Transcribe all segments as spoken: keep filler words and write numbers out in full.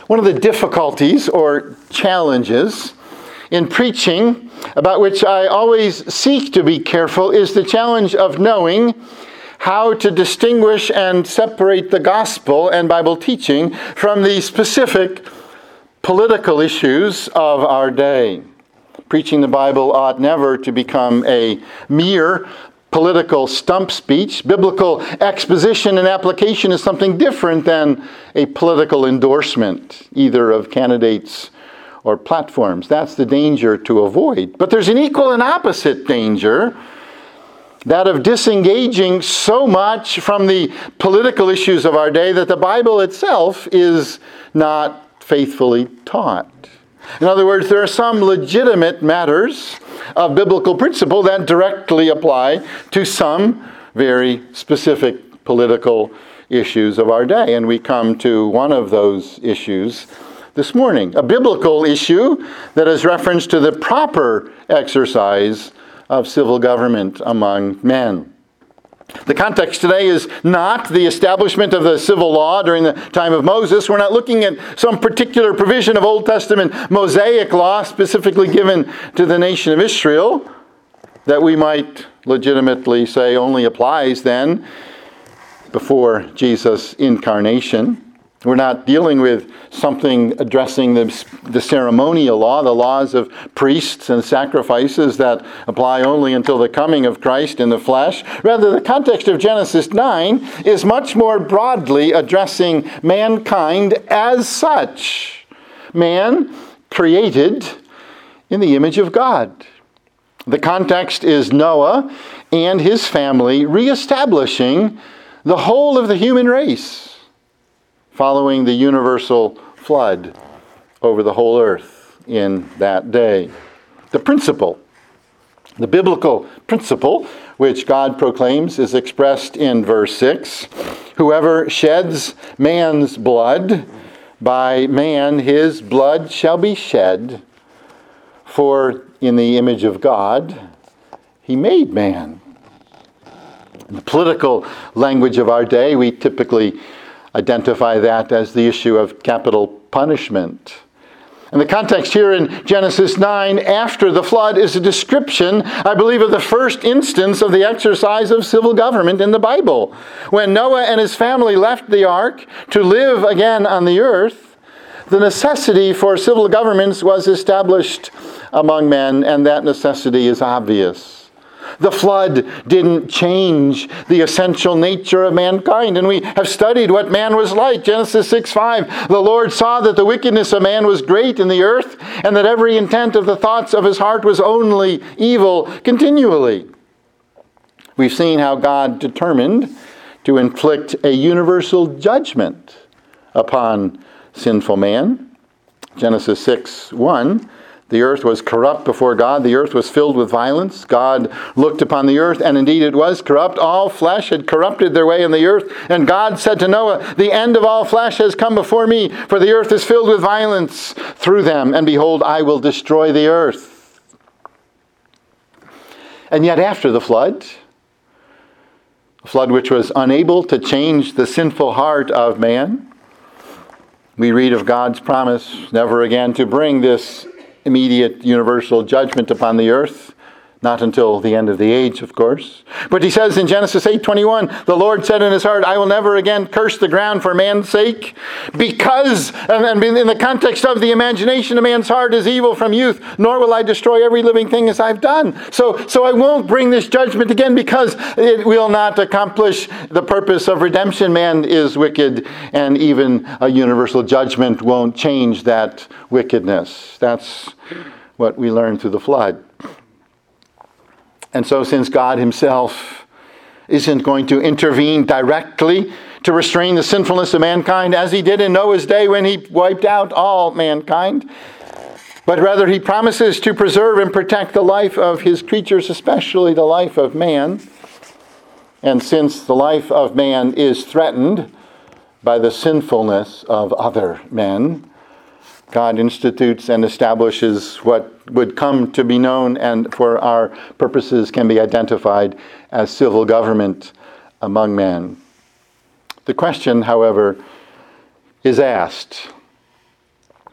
One of the difficulties or challenges in preaching, about which I always seek to be careful, is the challenge of knowing how to distinguish and separate the gospel and Bible teaching from the specific political issues of our day. Preaching the Bible ought never to become a mere political stump speech. Biblical exposition and application is something different than a political endorsement, either of candidates or platforms. That's the danger to avoid. But there's an equal and opposite danger, that of disengaging so much from the political issues of our day that the Bible itself is not faithfully taught. In other words, there are some legitimate matters of biblical principle that directly apply to some very specific political issues of our day. And we come to one of those issues this morning, a biblical issue that is reference to the proper exercise of civil government among men. The context today is not the establishment of the civil law during the time of Moses. We're not looking at some particular provision of Old Testament Mosaic law specifically given to the nation of Israel that we might legitimately say only applies then before Jesus' incarnation. We're not dealing with something addressing the, the ceremonial law, the laws of priests and sacrifices that apply only until the coming of Christ in the flesh. Rather, the context of Genesis nine is much more broadly addressing mankind as such. Man created in the image of God. The context is Noah and his family reestablishing the whole of the human race, following the universal flood over the whole earth in that day. The principle, the biblical principle, which God proclaims, is expressed in verse six. Whoever sheds man's blood, by man his blood shall be shed. For in the image of God he made man. In the political language of our day, we typically identify that as the issue of capital punishment. And the context here in Genesis nine, after the flood, is a description, I believe, of the first instance of the exercise of civil government in the Bible. When Noah and his family left the ark to live again on the earth, the necessity for civil governments was established among men, and that necessity is obvious. The flood didn't change the essential nature of mankind, and we have studied what man was like. Genesis six five, the Lord saw that the wickedness of man was great in the earth, and that every intent of the thoughts of his heart was only evil continually. We've seen how God determined to inflict a universal judgment upon sinful man. Genesis six one, the earth was corrupt before God. The earth was filled with violence. God looked upon the earth, and indeed it was corrupt. All flesh had corrupted their way in the earth. And God said to Noah, the end of all flesh has come before me, for the earth is filled with violence through them. And behold, I will destroy the earth. And yet after the flood, a flood which was unable to change the sinful heart of man, we read of God's promise never again to bring this immediate universal judgment upon the earth, not until the end of the age, of course. But he says in Genesis eight twenty-one, the Lord said in his heart, I will never again curse the ground for man's sake, because, and in the context of the imagination of man's heart is evil from youth, nor will I destroy every living thing as I've done. So, so I won't bring this judgment again, because it will not accomplish the purpose of redemption. Man is wicked, and even a universal judgment won't change that wickedness. That's what we learn through the flood. And so since God himself isn't going to intervene directly to restrain the sinfulness of mankind, as he did in Noah's day when he wiped out all mankind, but rather he promises to preserve and protect the life of his creatures, especially the life of man. And since the life of man is threatened by the sinfulness of other men, God institutes and establishes what would come to be known and for our purposes can be identified as civil government among men. The question, however, is asked,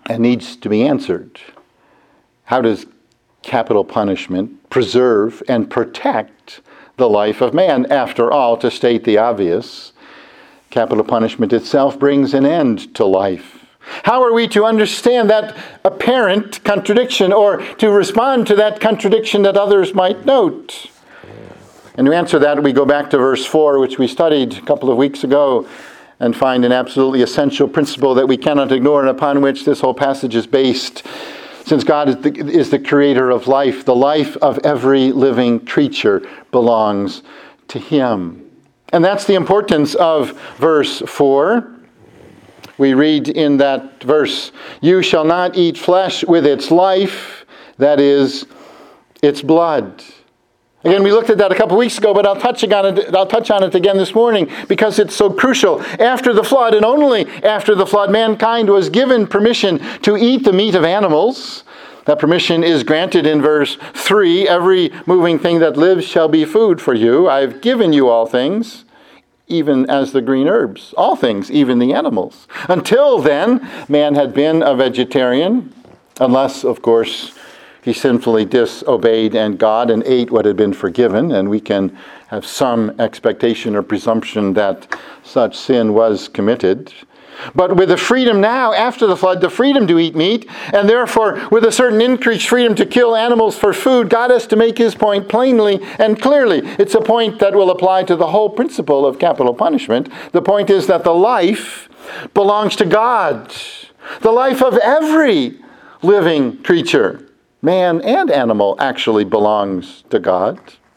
and needs to be answered. How does capital punishment preserve and protect the life of man? After all, to state the obvious, capital punishment itself brings an end to life. How are we to understand that apparent contradiction, or to respond to that contradiction that others might note? And to answer that, we go back to verse four, which we studied a couple of weeks ago, and find an absolutely essential principle that we cannot ignore and upon which this whole passage is based. Since God is the, is the creator of life, the life of every living creature belongs to Him. And that's the importance of verse four. We read in that verse, "You shall not eat flesh with its life, that is, its blood." Again, we looked at that a couple weeks ago, but I'll touch on it, I'll touch on it again this morning because it's so crucial. After the flood, and only after the flood, mankind was given permission to eat the meat of animals. That permission is granted in verse three. "Every moving thing that lives shall be food for you. I've given you all things, even as the green herbs." All things, even the animals. Until then, man had been a vegetarian, unless, of course, he sinfully disobeyed and God and ate what had been forgiven, and we can have some expectation or presumption that such sin was committed. But with the freedom now, after the flood, the freedom to eat meat, and therefore with a certain increased freedom to kill animals for food, God has to make His point plainly and clearly. It's a point that will apply to the whole principle of capital punishment. The point is that the life belongs to God. The life of every living creature, man and animal, actually belongs to God.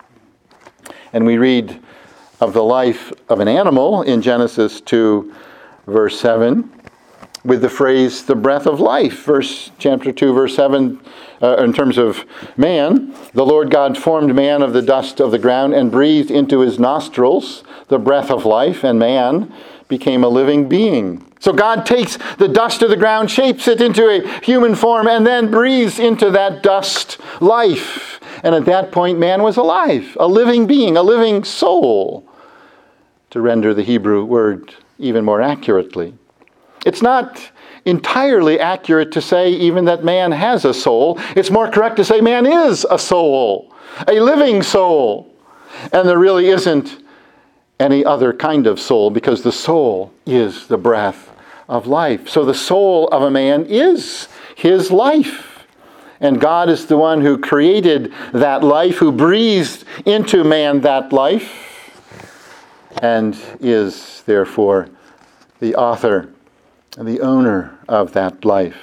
And we read of the life of an animal in Genesis two, verse seven, with the phrase, "the breath of life." Verse chapter two, verse seven, uh, in terms of man, "The Lord God formed man of the dust of the ground and breathed into his nostrils the breath of life, and man became a living being." So God takes the dust of the ground, shapes it into a human form, and then breathes into that dust life. And at that point, man was alive, a living being, a living soul, to render the Hebrew word even more accurately. It's not entirely accurate to say even that man has a soul. It's more correct to say man is a soul, a living soul. And there really isn't any other kind of soul, because the soul is the breath of life. So the soul of a man is his life. And God is the one who created that life, who breathed into man that life, and is therefore the author and the owner of that life.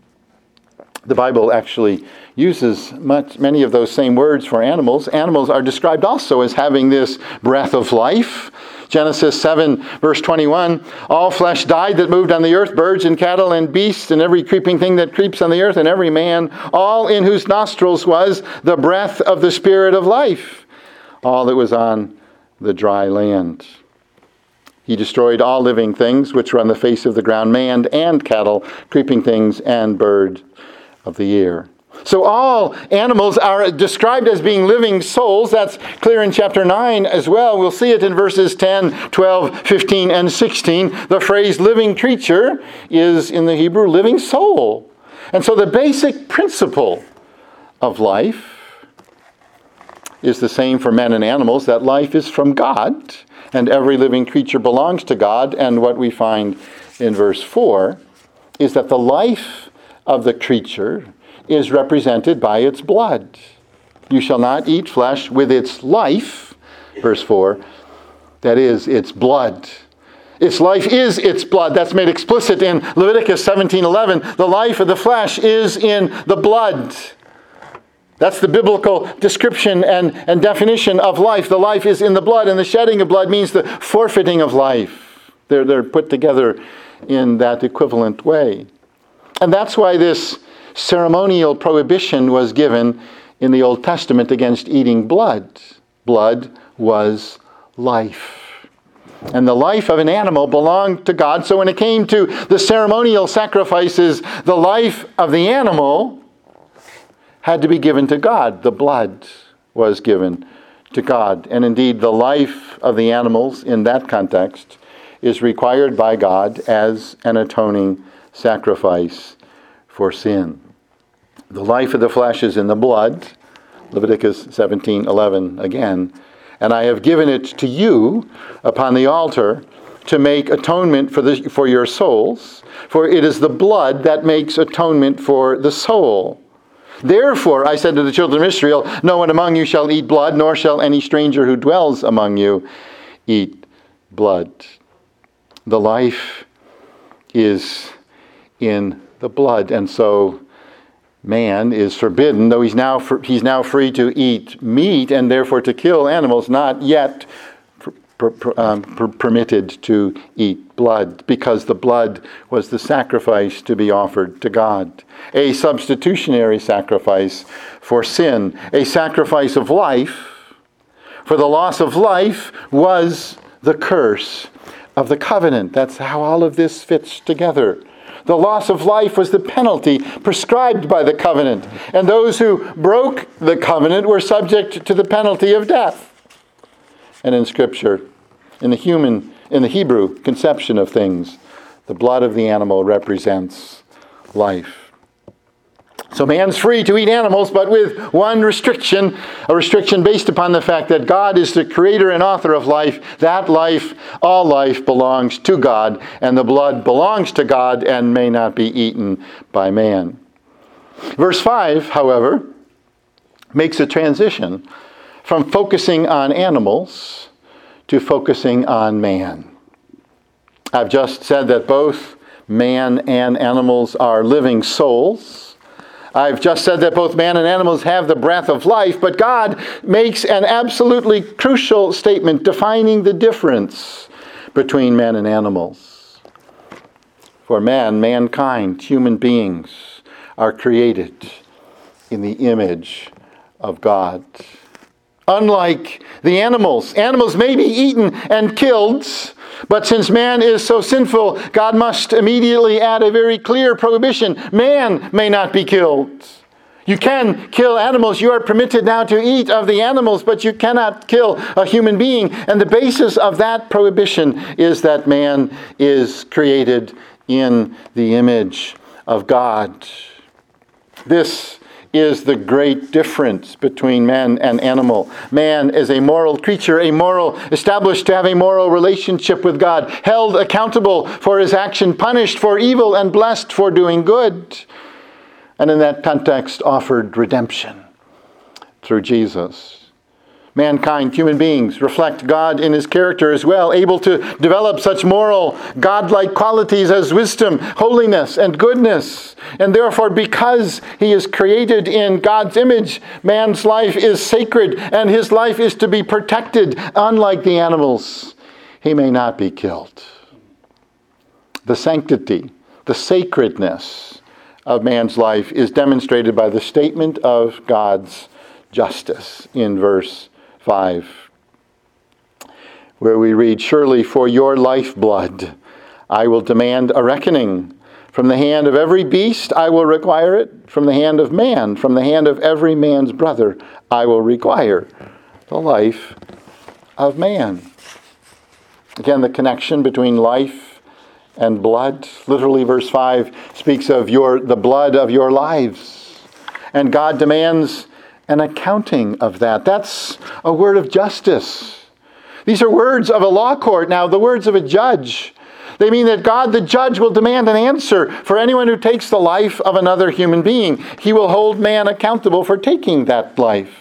The Bible actually uses much, many of those same words for animals. Animals are described also as having this breath of life. Genesis seven, verse twenty-one, "All flesh died that moved on the earth, birds and cattle and beasts and every creeping thing that creeps on the earth, and every man, all in whose nostrils was the breath of the Spirit of life, all that was on the dry land." He destroyed all living things which were on the face of the ground, man and cattle, creeping things and bird of the air. So all animals are described as being living souls. That's clear in chapter nine as well. We'll see it in verses ten, twelve, fifteen, and sixteen. The phrase living creature is in the Hebrew living soul. And so the basic principle of life is the same for men and animals, that life is from God, and every living creature belongs to God. And what we find in verse four is that the life of the creature is represented by its blood. "You shall not eat flesh with its life," verse four, that is, its blood. Its life is its blood. That's made explicit in Leviticus seventeen eleven. The life of the flesh is in the blood. That's the biblical description and, and definition of life. The life is in the blood, and the shedding of blood means the forfeiting of life. They're, they're put together in that equivalent way. And that's why this ceremonial prohibition was given in the Old Testament against eating blood. Blood was life. And the life of an animal belonged to God. So when it came to the ceremonial sacrifices, the life of the animal had to be given to God. The blood was given to God. And indeed, the life of the animals in that context is required by God as an atoning sacrifice for sin. The life of the flesh is in the blood, Leviticus seventeen eleven again, and I have given it to you upon the altar to make atonement for the for your souls, for it is the blood that makes atonement for the soul. Therefore, I said to the children of Israel, no one among you shall eat blood, nor shall any stranger who dwells among you eat blood. The life is in the blood, and so man is forbidden, though he's now he's now free to eat meat and therefore to kill animals, not yet per, per, um, per, permitted to eat blood, because the blood was the sacrifice to be offered to God, a substitutionary sacrifice for sin, a sacrifice of life. For the loss of life was the curse of the covenant. That's how all of this fits together. The loss of life was the penalty prescribed by the covenant, and those who broke the covenant were subject to the penalty of death. And in Scripture, in the human, in the Hebrew conception of things, the blood of the animal represents life. So man's free to eat animals, but with one restriction, a restriction based upon the fact that God is the creator and author of life. That life, all life, belongs to God, and the blood belongs to God and may not be eaten by man. Verse five, however, makes a transition from focusing on animals to focusing on man. I've just said that both man and animals are living souls. I've just said that both man and animals have the breath of life, but God makes an absolutely crucial statement defining the difference between men and animals. For man, mankind, human beings, are created in the image of God. Unlike the animals, animals may be eaten and killed, but since man is so sinful, God must immediately add a very clear prohibition. Man may not be killed. You can kill animals. You are permitted now to eat of the animals, but you cannot kill a human being. And the basis of that prohibition is that man is created in the image of God. This is the great difference between man and animal. Man is a moral creature, a moral, established to have a moral relationship with God, held accountable for his action, punished for evil, and blessed for doing good. And in that context, offered redemption through Jesus. Mankind, human beings, reflect God in his character as well, able to develop such moral, godlike qualities as wisdom, holiness, and goodness. And therefore, because he is created in God's image, man's life is sacred, and his life is to be protected. Unlike the animals, he may not be killed. The sanctity, the sacredness of man's life is demonstrated by the statement of God's justice in verse five, where we read, surely for your lifeblood I will demand a reckoning. From the hand of every beast I will require it. From the hand of man, from the hand of every man's brother, I will require the life of man. Again, the connection between life and blood. Literally, verse five speaks of your the blood of your lives. And God demands an accounting of that. That's a word of justice. These are words of a law court. Now, the words of a judge. They mean that God, the judge, will demand an answer for anyone who takes the life of another human being. He will hold man accountable for taking that life.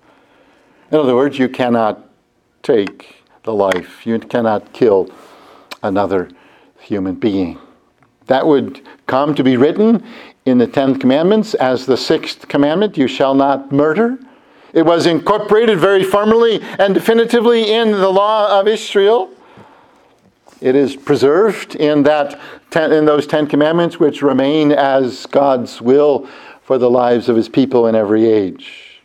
In other words, you cannot take the life. You cannot kill another human being. That would come to be written in the Ten Commandments as the sixth commandment, you shall not murder. It was incorporated very firmly and definitively in the law of Israel. It is preserved in that ten, in those Ten Commandments, which remain as God's will for the lives of his people in every age.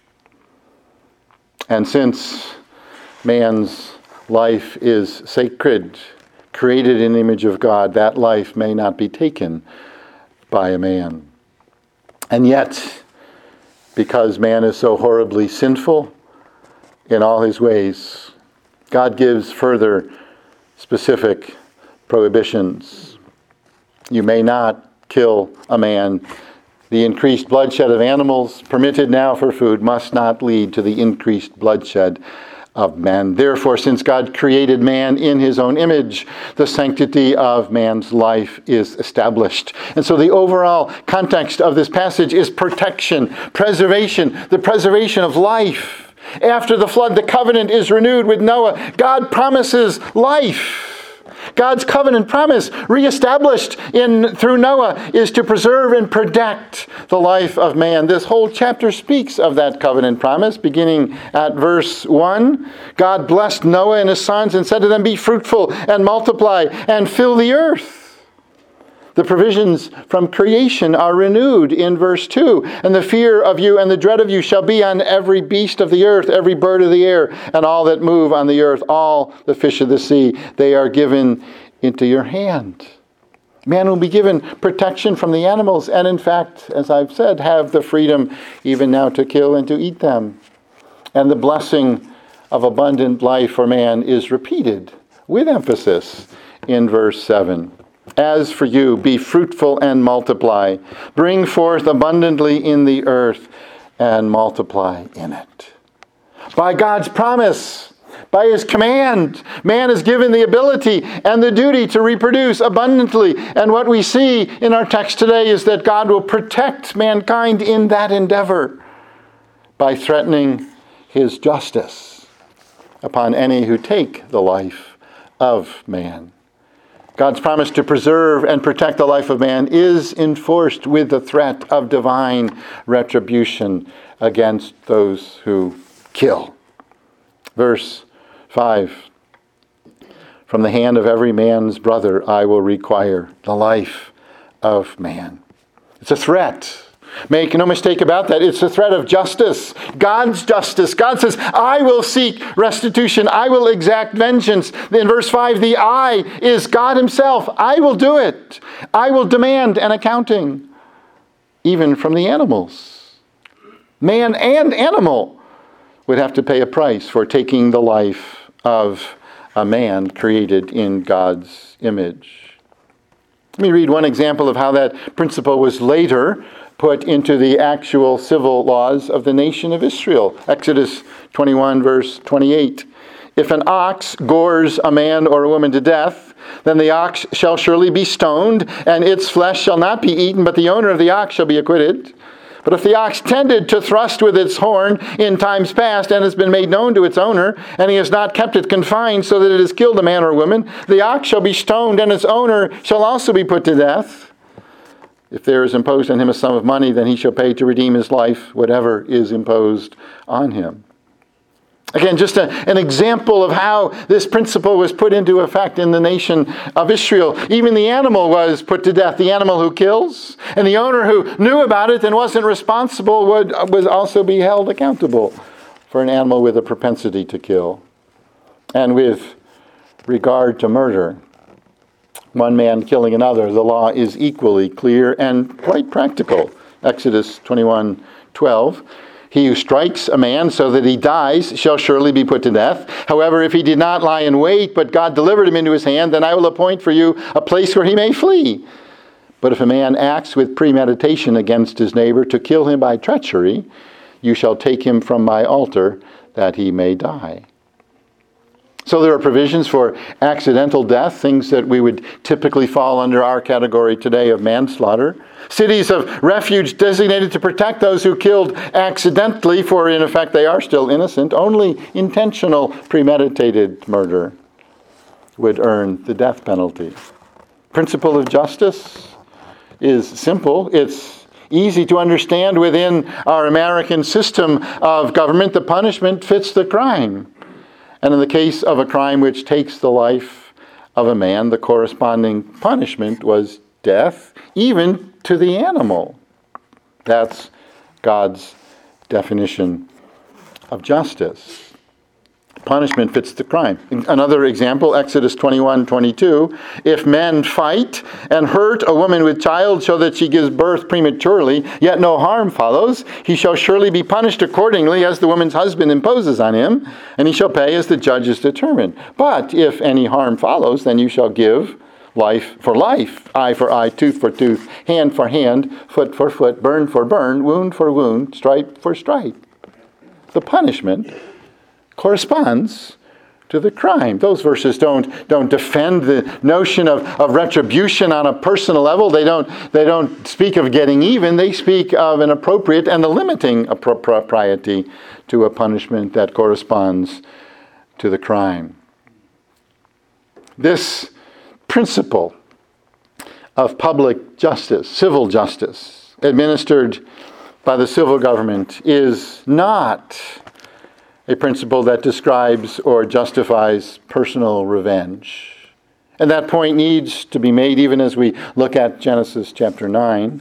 And since man's life is sacred, created in the image of God, that life may not be taken by a man. And yet, because man is so horribly sinful in all his ways, God gives further specific prohibitions. You may not kill a man The increased bloodshed of animals permitted now for food must not lead to the increased bloodshed of man. Therefore, since God created man in his own image, the sanctity of man's life is established. And so the overall context of this passage is protection, preservation, the preservation of life. After the flood, the covenant is renewed with Noah. God promises life. God's covenant promise, reestablished in through Noah, is to preserve and protect the life of man. This whole chapter speaks of that covenant promise, beginning at verse one. God blessed Noah and his sons and said to them, "Be fruitful and multiply and fill the earth." The provisions from creation are renewed in verse two. "And the fear of you and the dread of you shall be on every beast of the earth, every bird of the air, and all that move on the earth, all the fish of the sea. They are given into your hand." Man will be given protection from the animals, and in fact, as I've said, have the freedom even now to kill and to eat them. And the blessing of abundant life for man is repeated with emphasis in verse seven. "As for you, be fruitful and multiply. Bring forth abundantly in the earth and multiply in it." By God's promise, by his command, man is given the ability and the duty to reproduce abundantly. And what we see in our text today is that God will protect mankind in that endeavor by threatening his justice upon any who take the life of man. God's promise to preserve and protect the life of man is enforced with the threat of divine retribution against those who kill. Verse five. "From the hand of every man's brother I will require the life of man." It's a threat. Make no mistake about that. It's a threat of justice. God's justice. God says, "I will seek restitution. I will exact vengeance." In verse five, the I is God himself. I will do it. I will demand an accounting, even from the animals. Man and animal would have to pay a price for taking the life of a man created in God's image. Let me read one example of how that principle was later put into the actual civil laws of the nation of Israel. Exodus twenty-one, verse twenty-eight. "If an ox gores a man or a woman to death, then the ox shall surely be stoned, and its flesh shall not be eaten, but the owner of the ox shall be acquitted. But if the ox tended to thrust with its horn in times past, and has been made known to its owner, and he has not kept it confined so that it has killed a man or a woman, the ox shall be stoned, and its owner shall also be put to death. If there is imposed on him a sum of money, then he shall pay to redeem his life whatever is imposed on him." Again, just a, an example of how this principle was put into effect in the nation of Israel. Even the animal was put to death, the animal who kills. And the owner who knew about it and wasn't responsible would, would also be held accountable for an animal with a propensity to kill. And with regard to murder, one man killing another, the law is equally clear and quite practical. Exodus twenty-one twelve. "He who strikes a man so that he dies shall surely be put to death. However, if he did not lie in wait, but God delivered him into his hand, then I will appoint for you a place where he may flee. But if a man acts with premeditation against his neighbor to kill him by treachery, you shall take him from my altar that he may die." So there are provisions for accidental death, things that we would typically fall under our category today of manslaughter. Cities of refuge designated to protect those who killed accidentally, for in effect they are still innocent. Only intentional premeditated murder would earn the death penalty. Principle of justice is simple. It's easy to understand within our American system of government. The punishment fits the crime. And in the case of a crime which takes the life of a man, the corresponding punishment was death, even to the animal. That's God's definition of justice. Punishment fits the crime. Another example, Exodus twenty-one twenty-two. "If men fight and hurt a woman with child so that she gives birth prematurely, yet no harm follows, he shall surely be punished accordingly as the woman's husband imposes on him, and he shall pay as the judges determine. But if any harm follows, then you shall give life for life, eye for eye, tooth for tooth, hand for hand, foot for foot, burn for burn, wound for wound, stripe for stripe. The punishment corresponds to the crime. Those verses don't don't defend the notion of, of retribution on a personal level. They don't they don't speak of getting even. They speak of an appropriate and a limiting propriety to a punishment that corresponds to the crime. This principle of public justice, civil justice, administered by the civil government is not a principle that describes or justifies personal revenge. And that point needs to be made even as we look at Genesis chapter nine.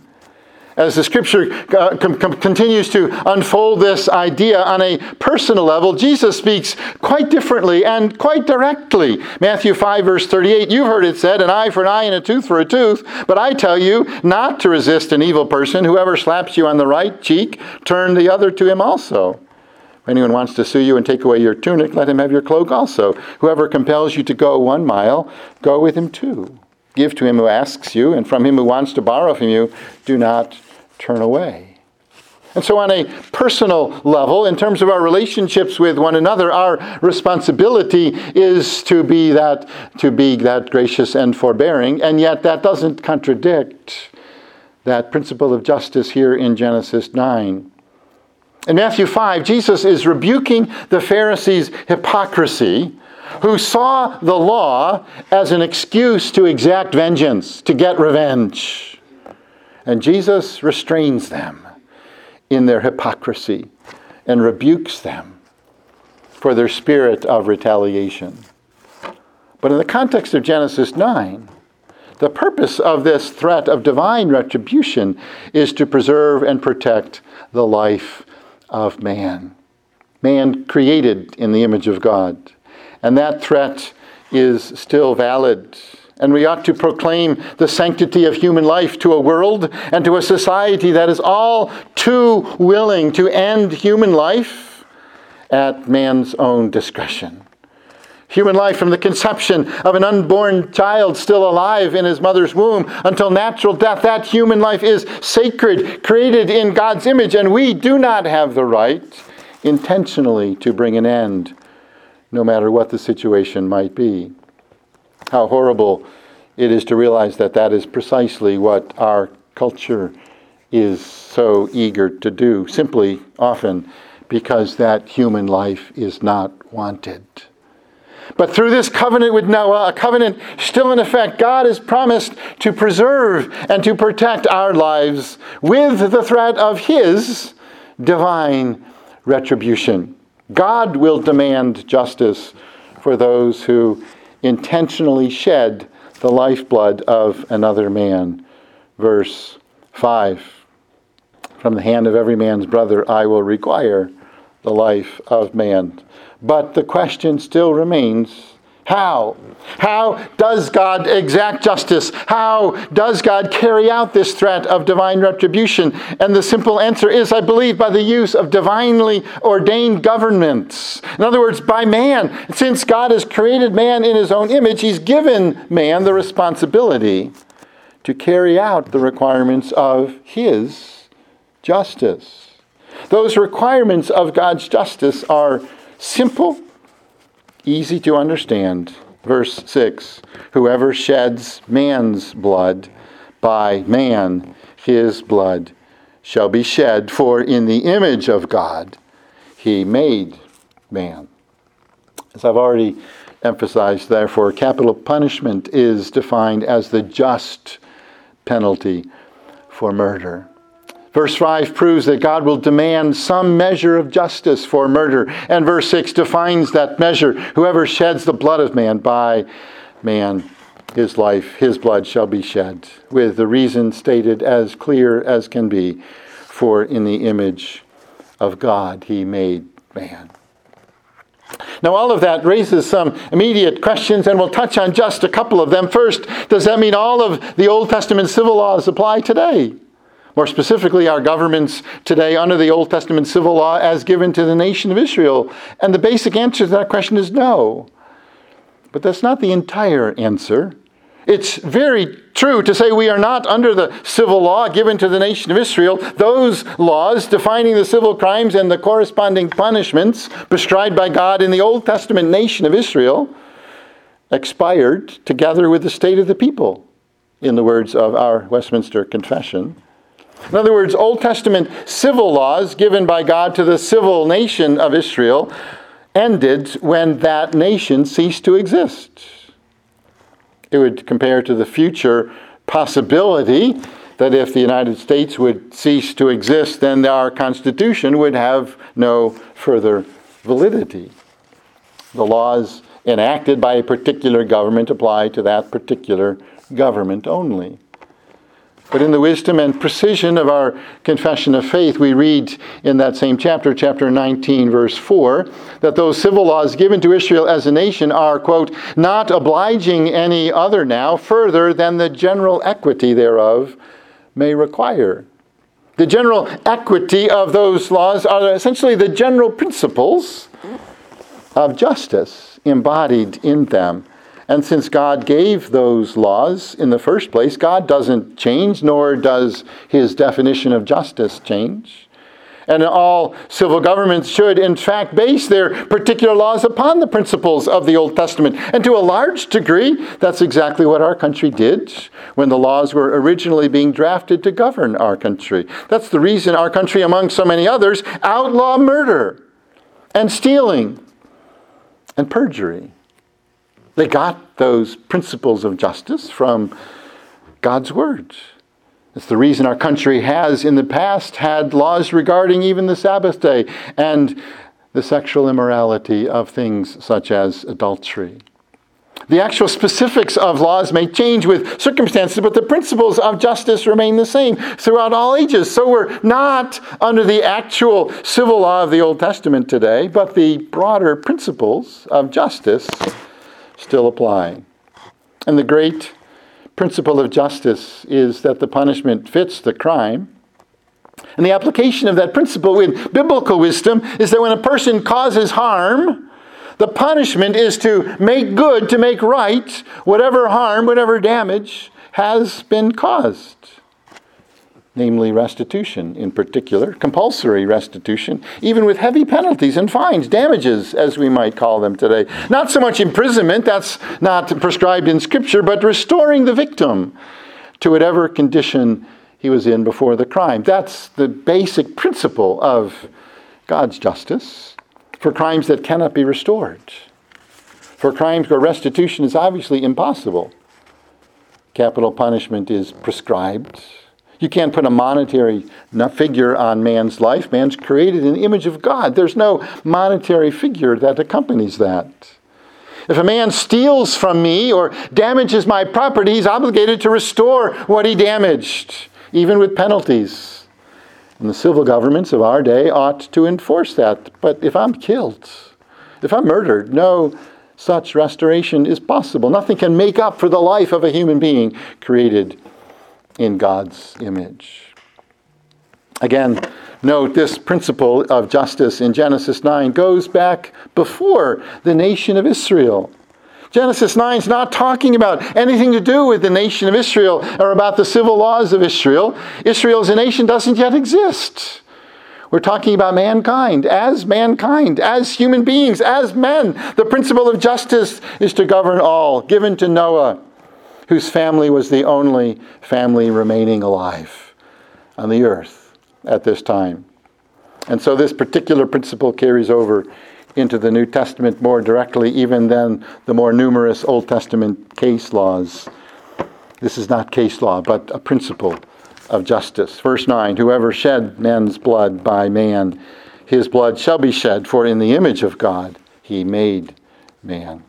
As the scripture uh, com- com- continues to unfold this idea on a personal level, Jesus speaks quite differently and quite directly. Matthew five verse thirty-eight, you've heard it said, an eye for an eye and a tooth for a tooth. But I tell you not to resist an evil person. Whoever slaps you on the right cheek, turn the other to him also. If anyone wants to sue you and take away your tunic, let him have your cloak also. Whoever compels you to go one mile, go with him two. Give to him who asks you, and from him who wants to borrow from you, do not turn away. And so on a personal level, in terms of our relationships with one another, our responsibility is to be that, to be that gracious and forbearing, and yet that doesn't contradict that principle of justice here in Genesis nine. In Matthew five, Jesus is rebuking the Pharisees' hypocrisy, who saw the law as an excuse to exact vengeance, to get revenge. And Jesus restrains them in their hypocrisy and rebukes them for their spirit of retaliation. But in the context of Genesis nine, the purpose of this threat of divine retribution is to preserve and protect the life of man. Man created in the image of God. And that threat is still valid. And we ought to proclaim the sanctity of human life to a world and to a society that is all too willing to end human life at man's own discretion. Human life from the conception of an unborn child still alive in his mother's womb until natural death, that human life is sacred, created in God's image, and we do not have the right intentionally to bring an end, no matter what the situation might be. How horrible it is to realize that that is precisely what our culture is so eager to do, simply often because that human life is not wanted. But through this covenant with Noah, a covenant still in effect, God has promised to preserve and to protect our lives with the threat of His divine retribution. God will demand justice for those who intentionally shed the lifeblood of another man. Verse five, from the hand of every man's brother I will require the life of man. But the question still remains, how? How does God exact justice? How does God carry out this threat of divine retribution? And the simple answer is, I believe, by the use of divinely ordained governments. In other words, by man. Since God has created man in His own image, He's given man the responsibility to carry out the requirements of His justice. Those requirements of God's justice are simple, easy to understand. Verse six, whoever sheds man's blood, by man his blood shall be shed, for in the image of God He made man. As I've already emphasized, therefore, capital punishment is defined as the just penalty for murder. Verse five proves that God will demand some measure of justice for murder. And verse six defines that measure. Whoever sheds the blood of man, by man his life, his blood shall be shed, with the reason stated as clear as can be. For in the image of God He made man. Now all of that raises some immediate questions, and we'll touch on just a couple of them. First, does that mean all of the Old Testament civil laws apply today? More specifically, our governments today under the Old Testament civil law as given to the nation of Israel? And the basic answer to that question is no. But that's not the entire answer. It's very true to say we are not under the civil law given to the nation of Israel. Those laws defining the civil crimes and the corresponding punishments prescribed by God in the Old Testament nation of Israel expired together with the state of the people, in the words of our Westminster Confession. In other words, Old Testament civil laws given by God to the civil nation of Israel ended when that nation ceased to exist. It would compare to the future possibility that if the United States would cease to exist, then our Constitution would have no further validity. The laws enacted by a particular government apply to that particular government only. But in the wisdom and precision of our confession of faith, we read in that same chapter, chapter nineteen, verse four, that those civil laws given to Israel as a nation are, quote, not obliging any other now further than the general equity thereof may require. The general equity of those laws are essentially the general principles of justice embodied in them. And since God gave those laws in the first place, God doesn't change, nor does his definition of justice change. And all civil governments should, in fact, base their particular laws upon the principles of the Old Testament. And to a large degree, that's exactly what our country did when the laws were originally being drafted to govern our country. That's the reason our country, among so many others, outlaw murder and stealing and perjury. They got those principles of justice from God's Word. It's the reason our country has in the past had laws regarding even the Sabbath day and the sexual immorality of things such as adultery. The actual specifics of laws may change with circumstances, but the principles of justice remain the same throughout all ages. So we're not under the actual civil law of the Old Testament today, but the broader principles of justice still apply. And the great principle of justice is that the punishment fits the crime. And the application of that principle in biblical wisdom is that when a person causes harm, the punishment is to make good, to make right, whatever harm, whatever damage has been caused. Namely restitution in particular, compulsory restitution, even with heavy penalties and fines, damages as we might call them today. Not so much imprisonment, that's not prescribed in Scripture, but restoring the victim to whatever condition he was in before the crime. That's the basic principle of God's justice for crimes that cannot be restored. For crimes where restitution is obviously impossible, capital punishment is prescribed. You can't put a monetary figure on man's life. Man's created in the image of God. There's no monetary figure that accompanies that. If a man steals from me or damages my property, he's obligated to restore what he damaged, even with penalties. And the civil governments of our day ought to enforce that. But if I'm killed, if I'm murdered, no such restoration is possible. Nothing can make up for the life of a human being created in God's image. Again, note this principle of justice in Genesis nine goes back before the nation of Israel. Genesis nine is not talking about anything to do with the nation of Israel or about the civil laws of Israel. Israel as a nation doesn't yet exist. We're talking about mankind, as mankind, as human beings, as men. The principle of justice is to govern all, given to Noah, whose family was the only family remaining alive on the earth at this time. And so this particular principle carries over into the New Testament more directly even than the more numerous Old Testament case laws. This is not case law, but a principle of justice. Verse nine, whoever shed men's blood by man, his blood shall be shed, for in the image of God he made man.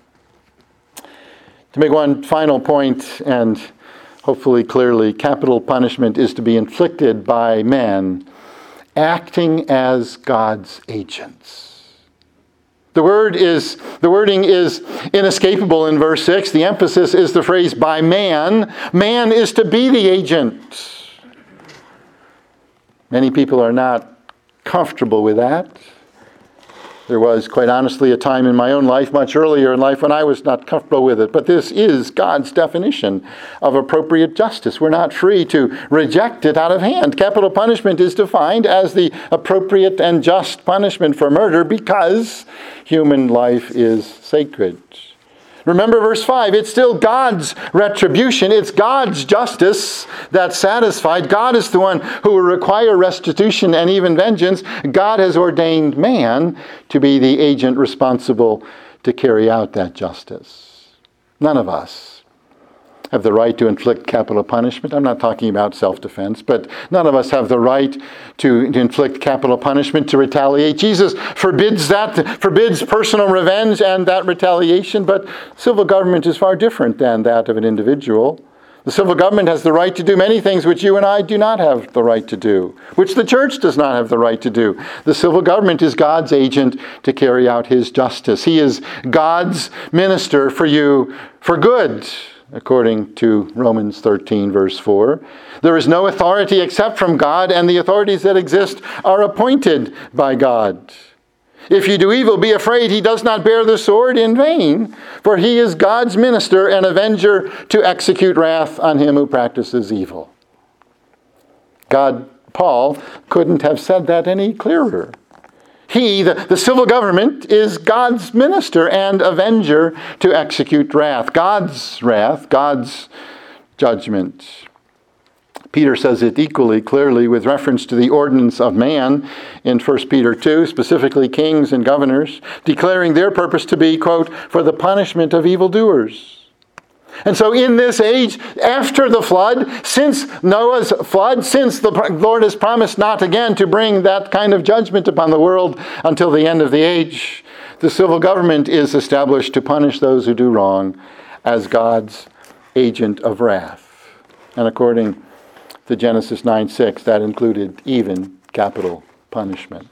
To make one final point, and hopefully clearly, capital punishment is to be inflicted by men acting as God's agents. The word is the wording is inescapable in verse six. The emphasis is the phrase by man. Man is to be the agent. Many people are not comfortable with that. There was, quite honestly, a time in my own life, much earlier in life, when I was not comfortable with it. But this is God's definition of appropriate justice. We're not free to reject it out of hand. Capital punishment is defined as the appropriate and just punishment for murder because human life is sacred. Remember verse five, it's still God's retribution. It's God's justice that's satisfied. God is the one who will require restitution and even vengeance. God has ordained man to be the agent responsible to carry out that justice. None of us have the right to inflict capital punishment. I'm not talking about self-defense, but none of us have the right to, to inflict capital punishment, to retaliate. Jesus forbids that, forbids personal revenge and that retaliation, but civil government is far different than that of an individual. The civil government has the right to do many things which you and I do not have the right to do, which the church does not have the right to do. The civil government is God's agent to carry out his justice. He is God's minister for you for good, according to Romans thirteen, verse four. There is no authority except from God, and the authorities that exist are appointed by God. If you do evil, be afraid he does not bear the sword in vain, for he is God's minister and avenger to execute wrath on him who practices evil. God, Paul, couldn't have said that any clearer. He, the, the civil government, is God's minister and avenger to execute wrath. God's wrath, God's judgment. Peter says it equally clearly with reference to the ordinance of man in First Peter two, specifically kings and governors, declaring their purpose to be, quote, for the punishment of evildoers. And so in this age, after the flood, since Noah's flood, since the Lord has promised not again to bring that kind of judgment upon the world until the end of the age, the civil government is established to punish those who do wrong as God's agent of wrath. And according to Genesis nine six, that included even capital punishment.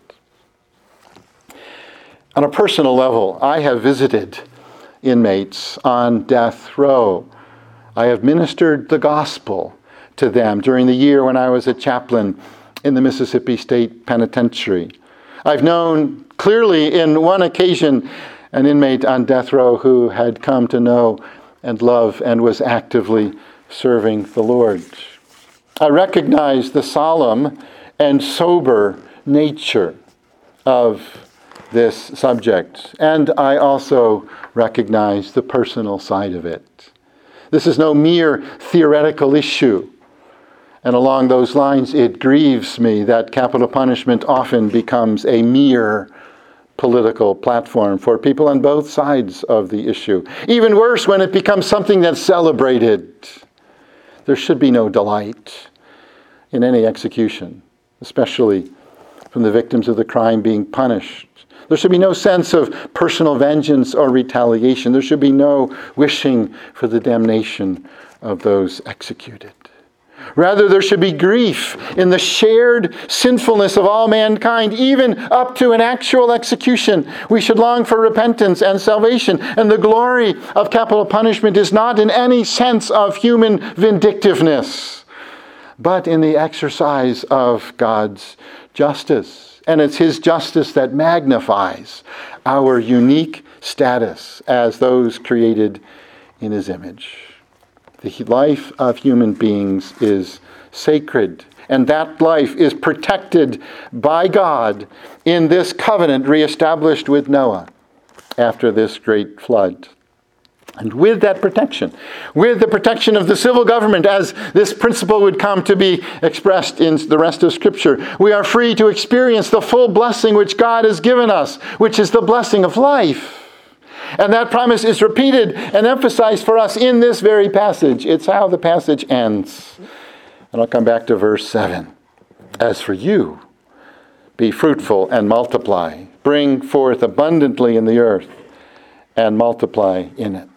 On a personal level, I have visited inmates on death row. I have ministered the gospel to them during the year when I was a chaplain in the Mississippi State Penitentiary. I've known clearly in one occasion an inmate on death row who had come to know and love and was actively serving the Lord. I recognize the solemn and sober nature of this subject, and I also recognize the personal side of it. This is no mere theoretical issue, and along those lines it grieves me that capital punishment often becomes a mere political platform for people on both sides of the issue. Even worse, when it becomes something that's celebrated. There should be no delight in any execution, especially from the victims of the crime being punished. There should be no sense of personal vengeance or retaliation. There should be no wishing for the damnation of those executed. Rather, there should be grief in the shared sinfulness of all mankind, even up to an actual execution. We should long for repentance and salvation. And the glory of capital punishment is not in any sense of human vindictiveness, but in the exercise of God's justice. And it's his justice that magnifies our unique status as those created in his image. The life of human beings is sacred, and that life is protected by God in this covenant reestablished with Noah after this great flood. And with that protection, with the protection of the civil government, as this principle would come to be expressed in the rest of Scripture, we are free to experience the full blessing which God has given us, which is the blessing of life. And that promise is repeated and emphasized for us in this very passage. It's how the passage ends. And I'll come back to verse seven. As for you, be fruitful and multiply. Bring forth abundantly in the earth and multiply in it.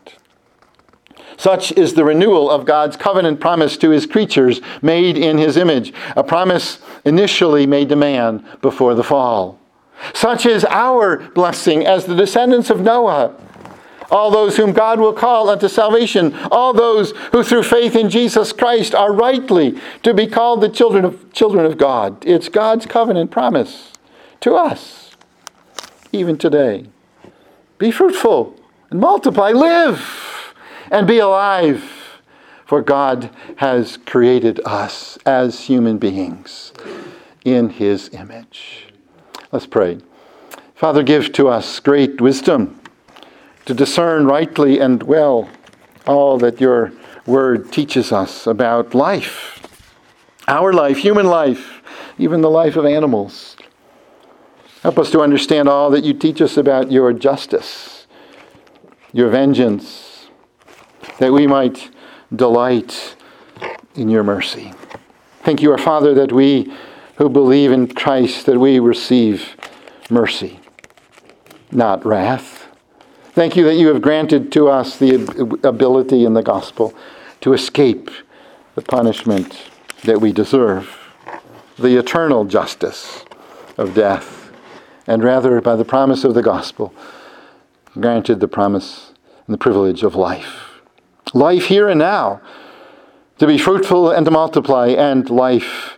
Such is the renewal of God's covenant promise to his creatures made in his image, a promise initially made to man before the fall. Such is our blessing as the descendants of Noah, all those whom God will call unto salvation, all those who through faith in Jesus Christ are rightly to be called the children of children of God. It's God's covenant promise to us. even today. Be fruitful and multiply. Live and be alive. For God has created us as human beings in His image. Let's pray. Father, give to us great wisdom to discern rightly and well all that your word teaches us about life, our life, human life, even the life of animals. Help us to understand all that you teach us about your justice, your vengeance, that we might delight in your mercy. Thank you, our Father, that we who believe in Christ, that we receive mercy, not wrath. Thank you that you have granted to us the ability in the gospel to escape the punishment that we deserve, the eternal justice of death, and rather by the promise of the gospel, granted the promise and the privilege of life. Life here and now, to be fruitful and to multiply, and life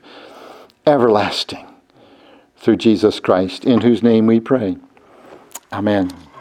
everlasting through Jesus Christ, in whose name we pray. Amen.